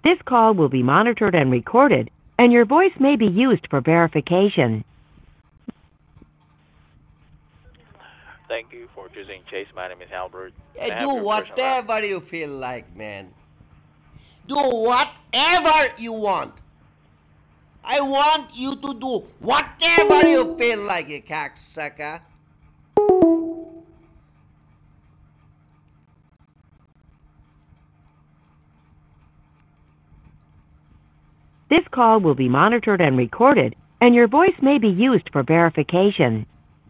This call will be monitored and recorded, and your voice may be used for verification. Thank you for choosing Chase. My name is Albert. Hey, May I do have your first and last- whatever you feel like, man. Do whatever you want. I want you to do whatever you feel like, you cocksucker. This call will be monitored and recorded, and your voice may be used for verification.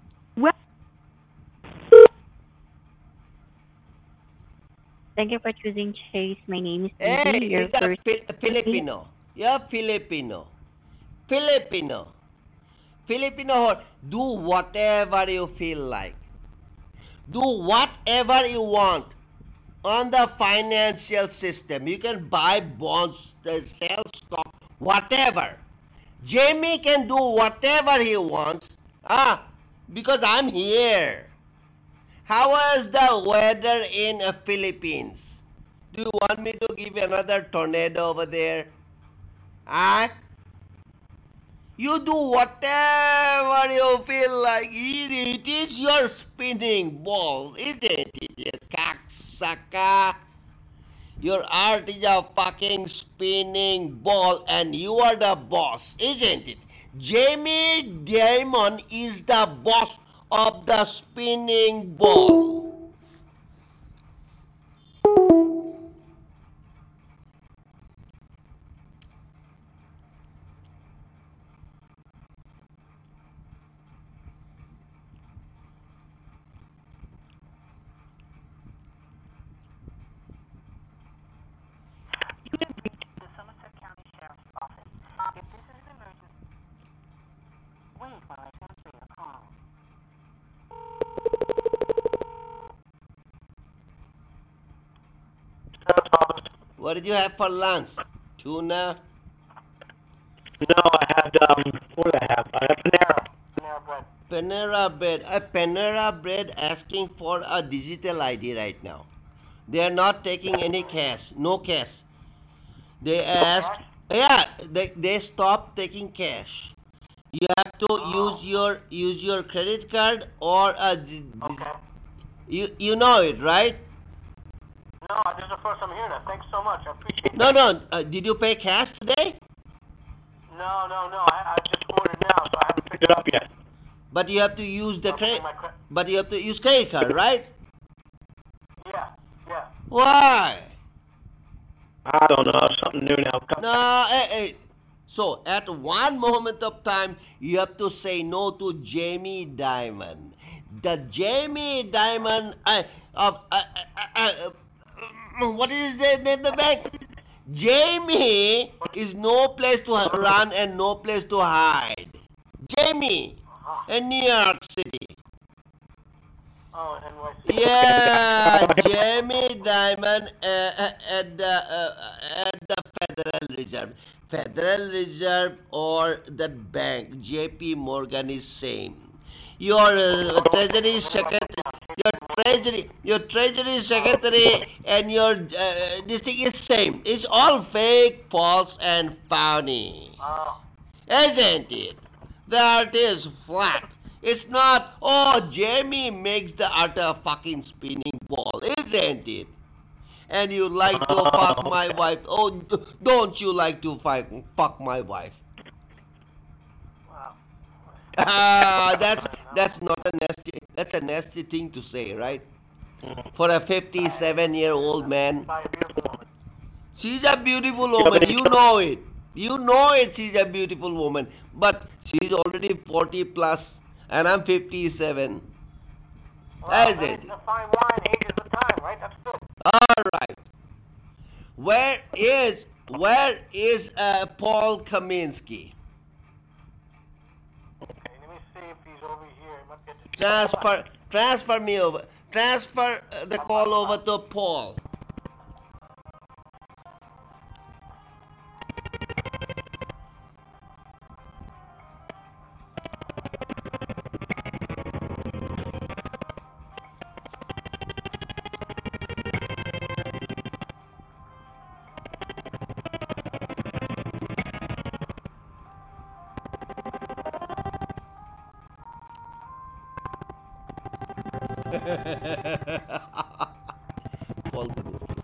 Thank you for choosing Chase. My name is Hey, Evie. Your it's a first Filipino. You're Filipino. Filipino. Filipino, do whatever you feel like. Do whatever you want on the financial system. You can buy bonds, sell stock, whatever. Jamie can do whatever he wants. Because I'm here. How is the weather in the Philippines? Do you want me to give you another tornado over there? You do whatever you feel like. It is your spinning ball, isn't it, you cocksucker? Your art is a fucking spinning ball and you are the boss, isn't it? Jamie Dimon is the boss of the spinning ball. The Somerset County Sheriff's Office. If this is an emergency, wait while I transfer your call. What did you have for lunch? Tuna? No, I had, what did I have? I had Panera. Panera Bread. Panera Bread. Panera Bread asking for a digital ID right now. They are not taking any cash. No cash. They ask, they stop taking cash. You have to use your credit card or you know it, right? No, this is the first I'm hearing that. Thanks so much. I appreciate it. No. Did you pay cash today? No. I just ordered now, so I haven't picked Pick it up yet. But you have to use the Okay, credit. But you have to use credit card, right? Yeah. Why? I don't know, something new now. No, hey. So at one moment of time, you have to say no to Jamie Dimon. The Jamie Dimon, what is the name of the bank? Jamie is no place to run and no place to hide. Jamie in New York City. Oh, NYC. Yeah, Jamie Dimon at the Federal Reserve or that bank, J.P. Morgan is same. Your Treasury Secretary, your Treasury Secretary, and your this thing is same. It's all fake, false, and phony, isn't it? The art is flat. It's not, Jamie makes the art a fucking spinning ball, isn't it? And you like to fuck my wife. Oh, don't you like to fuck my wife? That's not a nasty. That's a nasty thing to say, right? For a 57-year-old man. She's a beautiful woman. You know it. You know it. She's a beautiful woman. But she's already 40 plus, and I'm 57. Is it? It's a fine wine, age is the time, right? That's good. All right. Where is Paul Kaminsky? Okay, let me see if he's over here. He might get to Transfer me over. Transfer the call over to Paul. Paul Kaminski.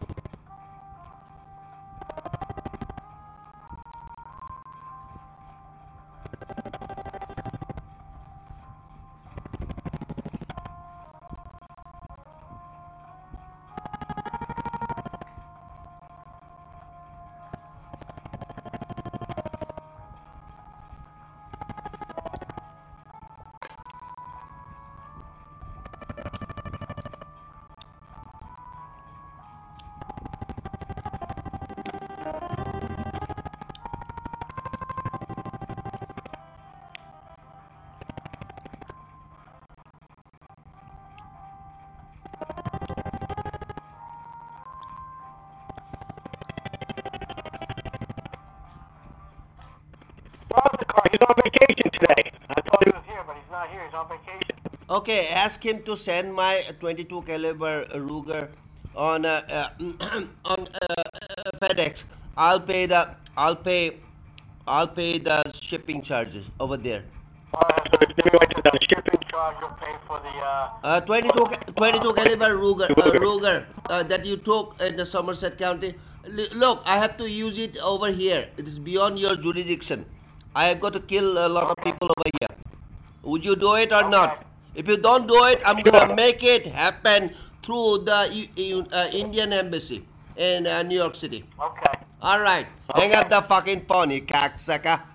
Rob the car. He's on vacation today. I thought he was here, but he's not here. He's on vacation. Okay, ask him to send my 22 caliber Ruger on FedEx. I'll pay the shipping charges over there. So let me write this down. The shipping charge you'll pay for the 22 caliber Ruger that you took in the Somerset County. Look, I have to use it over here. It is beyond your jurisdiction. I have got to kill a lot of people over here. Would you do it or not? If you don't do it, I'm gonna make it happen through the Indian embassy in New York City. Okay. All right, hang up the fucking phone, you cocksucker.